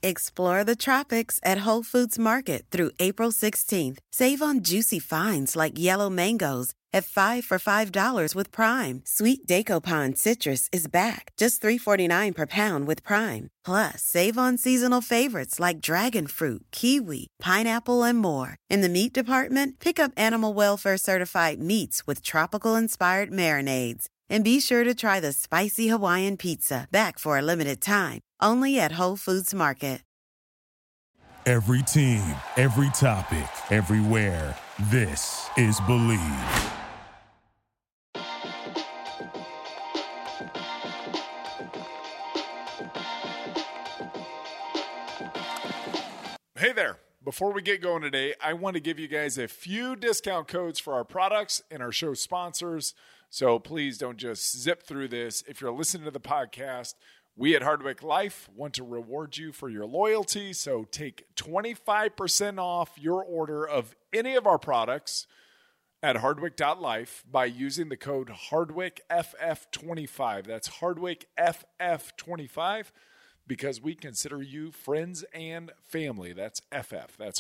Explore the tropics at Whole Foods Market through April 16th. Save on juicy finds like yellow mangoes at 5 for $5 with Prime. Sweet Dacopan citrus is back, just $3.49 per pound with Prime. Plus, save on seasonal favorites like dragon fruit, kiwi, pineapple, and more. In the meat department, pick up animal welfare certified meats with tropical-inspired marinades. And be sure to try the spicy Hawaiian pizza, back for a limited time, only at Whole Foods Market. Every team, every topic, everywhere. This is Believe. Hey there. Before we get going today, I want to give you guys a few discount codes for our products and our show sponsors. So please don't just zip through this. If you're listening to the podcast, we at Hardwick Life want to reward you for your loyalty. So take 25% off your order of any of our products at hardwick.life by using the code HardwickFF25. That's HardwickFF25 because we consider you friends and family. That's FF. That's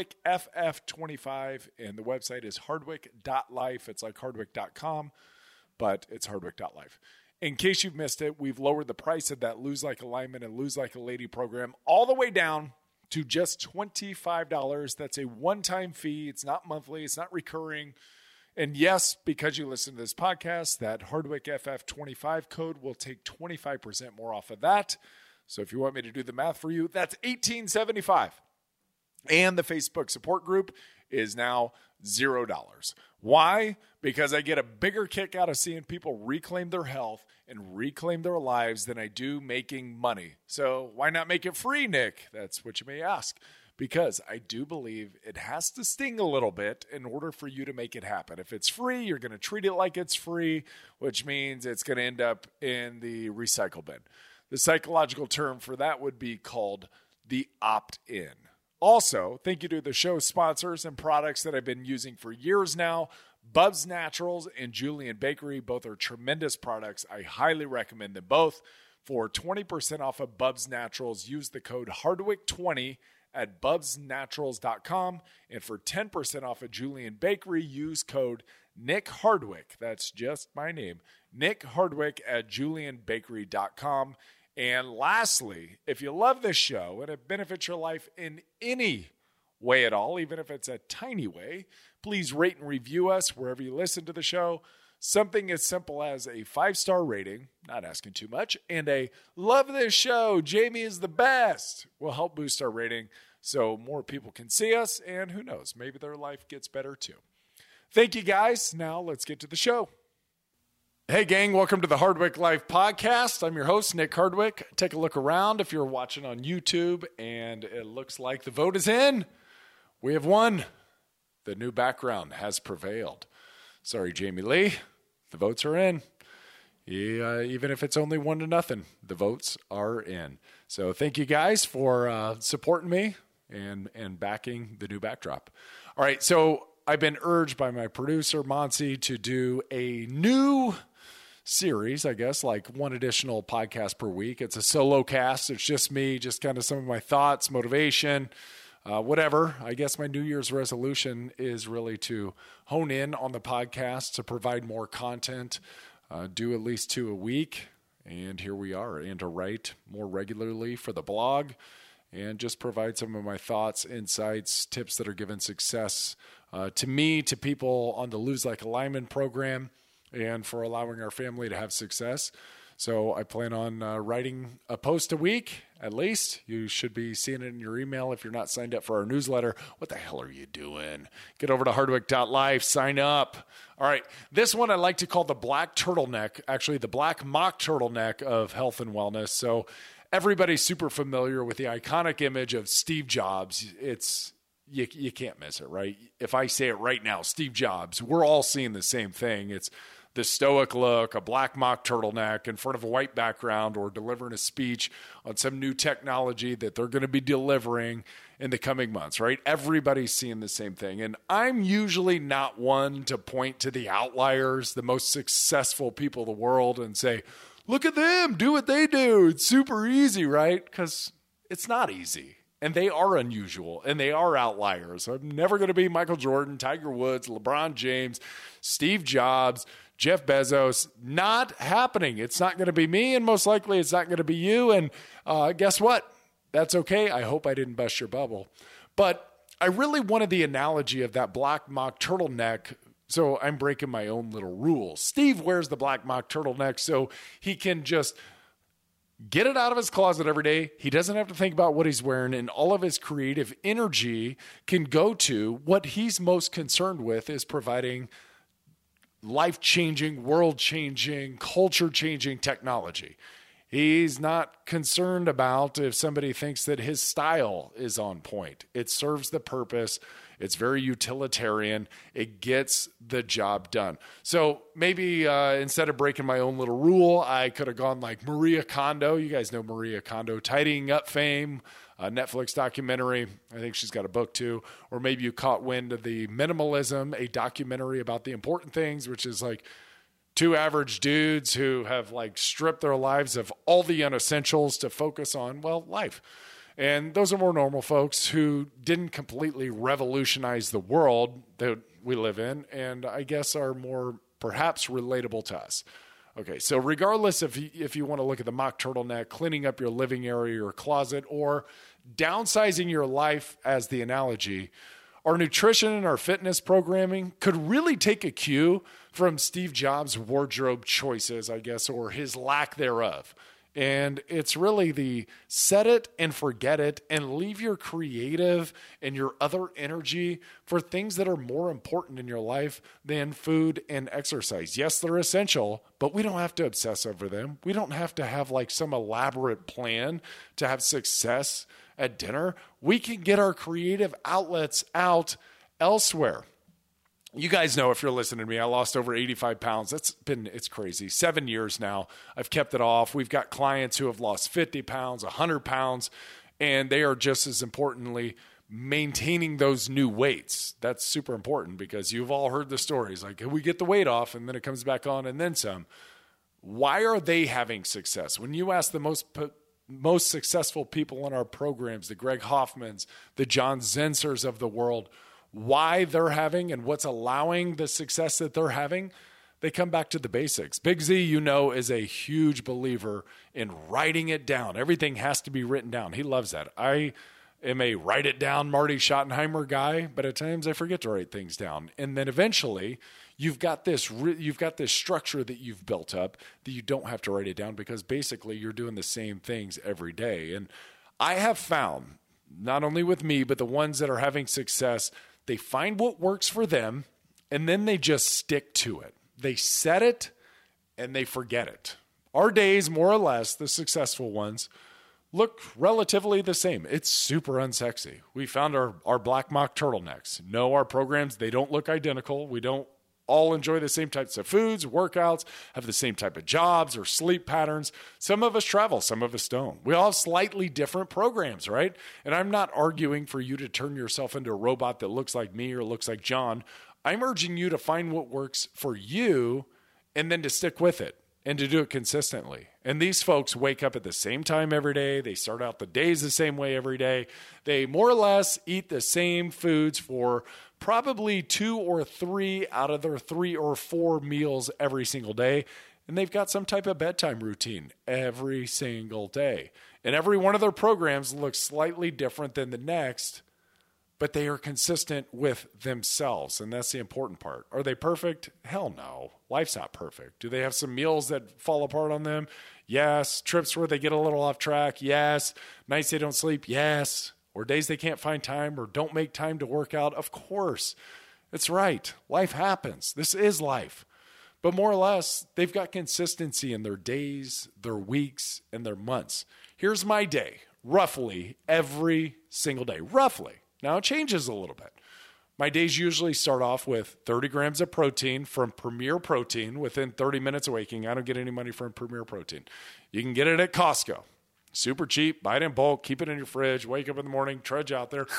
HardwickFF25, and the website is hardwick.life. It's like hardwick.com, but it's hardwick.life. In case you've missed it, we've lowered the price of that Lose Like a Lineman and Lose Like a Lady program all the way down to just $25. That's a one-time fee. It's not monthly. It's not recurring. And yes, because you listen to this podcast, that Hardwick FF25 code will take 25% more off of that. So if you want me to do the math for you, that's $18.75. And the Facebook support group is now $0. Why? Because I get a bigger kick out of seeing people reclaim their health and reclaim their lives than I do making money. So why not make it free, Nick? That's what you may ask. Because I do believe it has to sting a little bit in order for you to make it happen. If it's free, you're going to treat it like it's free, which means it's going to end up in the recycle bin. The psychological term for that would be called the opt-in. Also, thank you to the show sponsors and products that I've been using for years now. Bubs Naturals and Julian Bakery, both are tremendous products. I highly recommend them both. For 20% off of Bubs Naturals, use the code Hardwick20 at bubsnaturals.com. And for 10% off of Julian Bakery, use code Nick Hardwick. That's just my name. Nick Hardwick at julianbakery.com. And lastly, if you love this show and it benefits your life in any way at all, even if it's a tiny way, please rate and review us wherever you listen to the show. Something as simple as a 5-star rating, not asking too much, and a love this show, Jamie is the best, will help boost our rating so more people can see us, and who knows, maybe their life gets better too. Thank you guys. Now let's get to the show. Hey gang, welcome to the Hardwick Life Podcast. I'm your host, Nick Hardwick. Take a look around if you're watching on YouTube, and it looks like the vote is in. We have won. The new background has prevailed. Sorry, Jamie Lee. The votes are in. Even if it's only 1-0, the votes are in. So thank you guys for supporting me and backing the new backdrop. All right, so I've been urged by my producer, Monsi, to do a new series, I guess, like one additional podcast per week. It's a solo cast. It's just me, just kind of some of my thoughts, motivation, whatever. I guess my New Year's resolution is really to hone in on the podcast, to provide more content, do at least 2 a week. And here we are, and to write more regularly for the blog and just provide some of my thoughts, insights, tips that are given success to me, to people on the Lose Like a Lineman program, and for allowing our family to have success. So I plan on writing a post a week, at least. You should be seeing it in your email if you're not signed up for our newsletter. What the hell are you doing? Get over to hardwick.life, sign up. All right, this one I like to call the black turtleneck, actually the black mock turtleneck of health and wellness. So everybody's super familiar with the iconic image of Steve Jobs. It's you can't miss it, right? If I say it right now, Steve Jobs, we're all seeing the same thing. It's the stoic look, a black mock turtleneck in front of a white background, or delivering a speech on some new technology that they're going to be delivering in the coming months, right? Everybody's seeing the same thing. And I'm usually not one to point to the outliers, the most successful people in the world, and say, look at them, do what they do. It's super easy, right? Because It's not easy. And they are unusual, and they are outliers. I'm never going to be Michael Jordan, Tiger Woods, LeBron James, Steve Jobs, Jeff Bezos. Not happening. It's not going to be me, and most likely it's not going to be you. And guess what? That's okay. I hope I didn't bust your bubble. But I really wanted the analogy of that black mock turtleneck, so I'm breaking my own little rules. Steve wears the black mock turtleneck so he can just get it out of his closet every day. He doesn't have to think about what he's wearing, and all of his creative energy can go to what he's most concerned with is providing life-changing, world-changing, culture-changing technology. He's not concerned about if somebody thinks that his style is on point. It serves the purpose. It's very utilitarian. It gets the job done. So maybe instead of breaking my own little rule, I could have gone like Maria Kondo. You guys know Maria Kondo, Tidying Up fame, a Netflix documentary. I think she's got a book too. Or maybe you caught wind of the Minimalism, a documentary about the important things, which is like two average dudes who have like stripped their lives of all the unessentials to focus on, well, life. And those are more normal folks who didn't completely revolutionize the world that we live in, and I guess are more perhaps relatable to us. Okay, so regardless if you want to look at the mock turtleneck, cleaning up your living area or closet, or downsizing your life as the analogy, our nutrition and our fitness programming could really take a cue from Steve Jobs' wardrobe choices, I guess, or his lack thereof. And it's really the set it and forget it and leave your creative and your other energy for things that are more important in your life than food and exercise. Yes, they're essential, but we don't have to obsess over them. We don't have to have like some elaborate plan to have success at dinner. We can get our creative outlets out elsewhere. You guys know, if you're listening to me, I lost over 85 pounds. It's crazy. 7 years now. I've kept it off. We've got clients who have lost 50 pounds, 100 pounds, and they are just as importantly maintaining those new weights. That's super important because you've all heard the stories. Like, we get the weight off and then it comes back on and then some. Why are they having success? When you ask the most successful people in our programs, the Greg Hoffmans, the John Zensers of the world, why they're having and what's allowing the success that they're having, they come back to the basics. Big Z, you know, is a huge believer in writing it down. Everything has to be written down. He loves that. I am a write it down Marty Schottenheimer guy, but at times I forget to write things down. And then eventually you've got this structure that you've built up that you don't have to write it down because basically you're doing the same things every day. And I have found, not only with me, but the ones that are having success, they find what works for them, and then they just stick to it. They set it, and they forget it. Our days, more or less, the successful ones, look relatively the same. It's super unsexy. We found our black mock turtlenecks. No, our programs, they don't look identical. We don't all enjoy the same types of foods, workouts, have the same type of jobs or sleep patterns. Some of us travel, some of us don't. We all have slightly different programs, right? And I'm not arguing for you to turn yourself into a robot that looks like me or looks like John. I'm urging you to find what works for you and then to stick with it and to do it consistently. And these folks wake up at the same time every day. They start out the days the same way every day. They more or less eat the same foods for probably 2 or 3 out of their 3 or 4 meals every single day. And they've got some type of bedtime routine every single day. And every one of their programs looks slightly different than the next, but they are consistent with themselves. And that's the important part. Are they perfect? Hell no. Life's not perfect. Do they have some meals that fall apart on them? Yes. Trips where they get a little off track? Yes. Nights they don't sleep? Yes. Or days they can't find time or don't make time to work out? Of course. It's right. Life happens. This is life. But more or less, they've got consistency in their days, their weeks, and their months. Here's my day, roughly every single day. Roughly. Now, it changes a little bit. My days usually start off with 30 grams of protein from Premier Protein within 30 minutes of waking. I don't get any money from Premier Protein. You can get it at Costco. Super cheap. Buy it in bulk. Keep it in your fridge. Wake up in the morning. Trudge out there.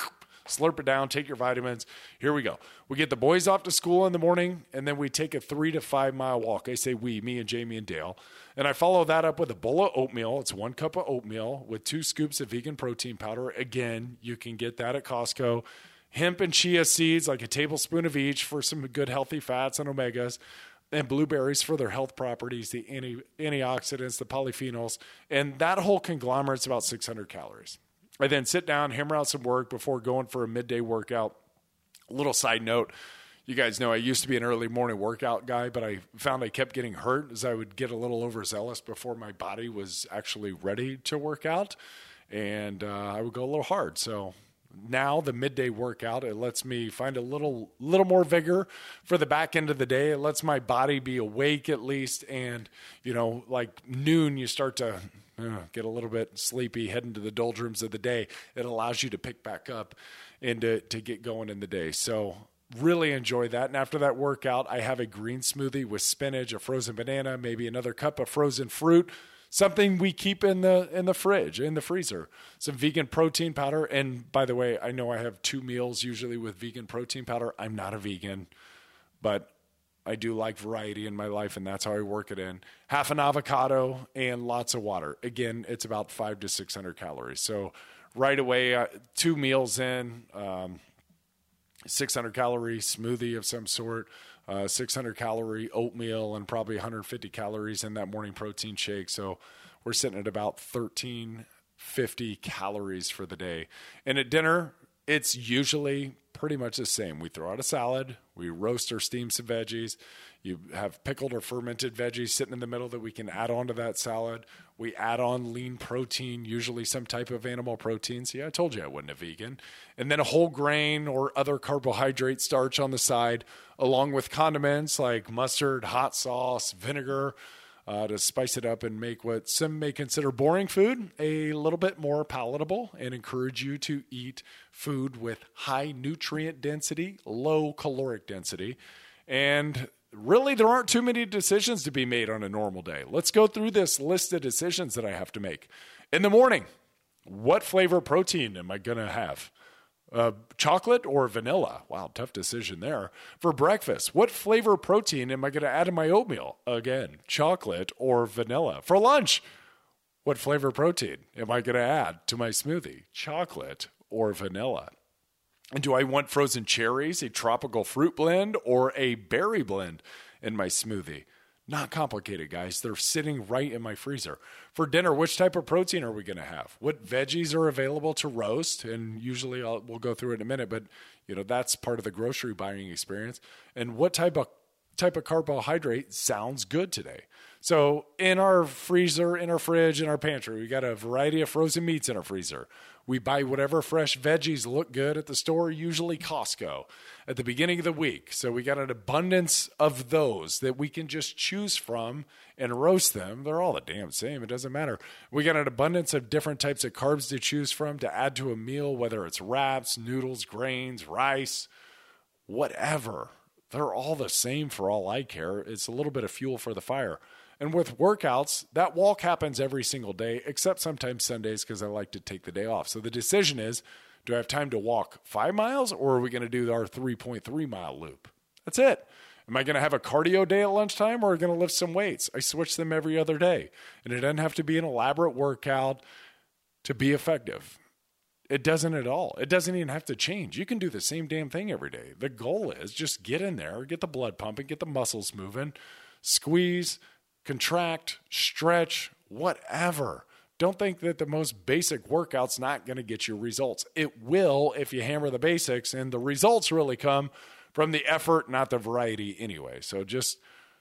Slurp it down, take your vitamins. Here we go. We get the boys off to school in the morning, and then we take a 3 to 5 mile walk. I say we, me and Jamie and Dale. And I follow that up with a bowl of oatmeal. It's 1 cup of oatmeal with 2 scoops of vegan protein powder. Again, you can get that at Costco. Hemp and chia seeds, like a tablespoon of each for some good healthy fats and omegas. And blueberries for their health properties, the antioxidants, the polyphenols. And that whole conglomerate's about 600 calories. I then sit down, hammer out some work before going for a midday workout. A little side note, you guys know I used to be an early morning workout guy, but I found I kept getting hurt as I would get a little overzealous before my body was actually ready to work out. And I would go a little hard. So now the midday workout, it lets me find a little more vigor for the back end of the day. It lets my body be awake at least. And, like noon, you start to get a little bit sleepy, head into the doldrums of the day. It allows you to pick back up and to get going in the day. So really enjoy that. And after that workout, I have a green smoothie with spinach, a frozen banana, maybe another cup of frozen fruit, something we keep in the fridge, in the freezer, some vegan protein powder. And by the way, I know I have 2 meals usually with vegan protein powder. I'm not a vegan, but I do like variety in my life, and that's how I work it in. Half an avocado and lots of water. Again, it's about 500 to 600 calories. So right away, 2 meals in, 600 calorie smoothie of some sort, 600 calorie oatmeal, and probably 150 calories in that morning protein shake. So we're sitting at about 1,350 calories for the day. And at dinner, it's usually pretty much the same. We throw out a salad, we roast or steam some veggies. You have pickled or fermented veggies sitting in the middle that we can add on to that salad. We add on lean protein, usually some type of animal protein. See, I told you I wasn't a vegan. And then a whole grain or other carbohydrate starch on the side, along with condiments like mustard, hot sauce, vinegar, to spice it up and make what some may consider boring food a little bit more palatable, and encourage you to eat food with high nutrient density, low caloric density. And really, there aren't too many decisions to be made on a normal day. Let's go through this list of decisions that I have to make. In the morning, what flavor protein am I going to have? Chocolate or vanilla? Wow, tough decision there. For breakfast, what flavor protein am I going to add in my oatmeal? Again, chocolate or vanilla. For lunch, what flavor protein am I going to add to my smoothie? Chocolate or vanilla? And do I want frozen cherries, a tropical fruit blend, or a berry blend in my smoothie? Not complicated, guys. They're sitting right in my freezer. For dinner, which type of protein are we going to have? What veggies are available to roast? And usually we'll go through it in a minute, but that's part of the grocery buying experience. And what type of carbohydrate sounds good today? So in our freezer, in our fridge, in our pantry, we got a variety of frozen meats in our freezer. We buy whatever fresh veggies look good at the store, usually Costco, at the beginning of the week. So we got an abundance of those that we can just choose from and roast them. They're all the damn same. It doesn't matter. We got an abundance of different types of carbs to choose from to add to a meal, whether it's wraps, noodles, grains, rice, whatever. They're all the same for all I care. It's a little bit of fuel for the fire. And with workouts, that walk happens every single day, except sometimes Sundays because I like to take the day off. So the decision is, do I have time to walk 5 miles, or are we going to do our 3.3 mile loop? That's it. Am I going to have a cardio day at lunchtime, or are we going to lift some weights? I switch them every other day. And it doesn't have to be an elaborate workout to be effective. It doesn't at all. It doesn't even have to change. You can do the same damn thing every day. The goal is just get in there, get the blood pumping, get the muscles moving, squeeze, contract, stretch, whatever. Don't think that the most basic workout's not going to get you results. It will if you hammer the basics, and the results really come from the effort, not the variety anyway. So just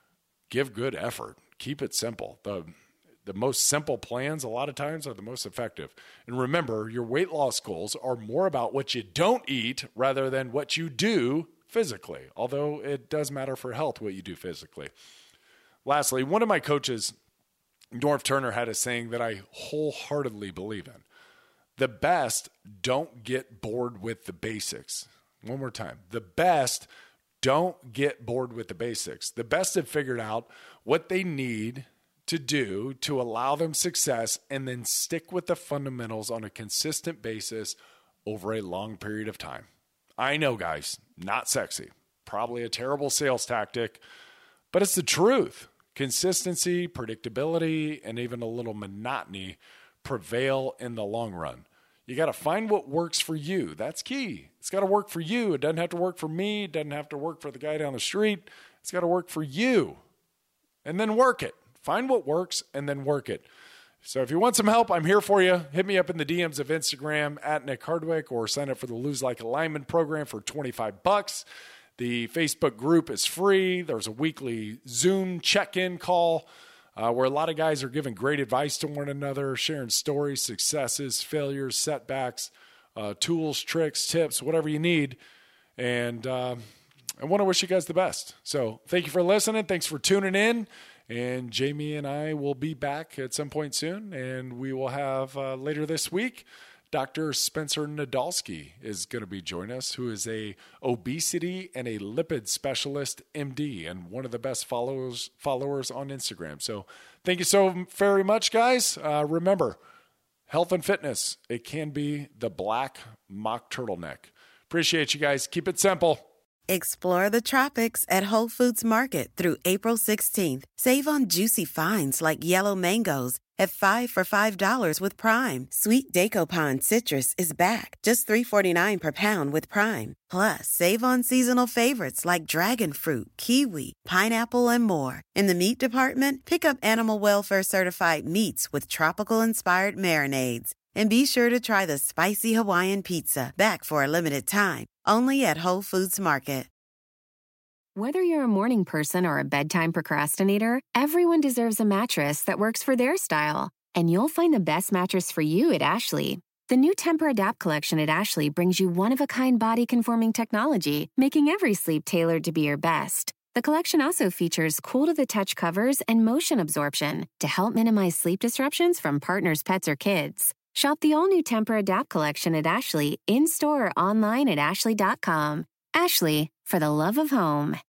give good effort. Keep it simple. The most simple plans a lot of times are the most effective. And remember, your weight loss goals are more about what you don't eat rather than what you do physically, although it does matter for health what you do physically. Lastly, one of my coaches, Norv Turner, had a saying that I wholeheartedly believe in. The best don't get bored with the basics. One more time. The best don't get bored with the basics. The best have figured out what they need to do to allow them success, and then stick with the fundamentals on a consistent basis over a long period of time. I know, guys, not sexy. Probably a terrible sales tactic, but it's the truth. Consistency, predictability, and even a little monotony prevail in the long run. You got to find what works for you. That's key. It's got to work for you. It doesn't have to work for me. It doesn't have to work for the guy down the street. It's got to work for you. And then work it. Find what works and then work it. So if you want some help, I'm here for you. Hit me up in the DMs of Instagram at Nick Hardwick or sign up for the Lose Like a Lineman program for $25. The Facebook group is free. There's a weekly Zoom check-in call where a lot of guys are giving great advice to one another, sharing stories, successes, failures, setbacks, tools, tricks, tips, whatever you need. And I want to wish you guys the best. So thank you for listening. Thanks for tuning in. And Jamie and I will be back at some point soon. And we will have later this week, Dr. Spencer Nadolski is going to be joining us, who is a obesity and a lipid specialist, MD, and one of the best followers on Instagram. So thank you so very much, guys. Remember, health and fitness, it can be the black mock turtleneck. Appreciate you guys. Keep it simple. Explore the tropics at Whole Foods Market through April 16th. Save on juicy finds like yellow mangoes at 5 for $5 with Prime. Sweet Dacopan citrus is back, just $3.49 per pound with Prime. Plus, save on seasonal favorites like dragon fruit, kiwi, pineapple, and more. In the meat department, pick up animal welfare certified meats with tropical-inspired marinades. And be sure to try the spicy Hawaiian pizza, back for a limited time, only at Whole Foods Market. Whether you're a morning person or a bedtime procrastinator, everyone deserves a mattress that works for their style. And you'll find the best mattress for you at Ashley. The new Temper-Adapt collection at Ashley brings you one-of-a-kind body-conforming technology, making every sleep tailored to be your best. The collection also features cool-to-the-touch covers and motion absorption to help minimize sleep disruptions from partners, pets, or kids. Shop the all-new Temper-Adapt collection at Ashley, in-store or online at ashley.com. Ashley, for the love of home.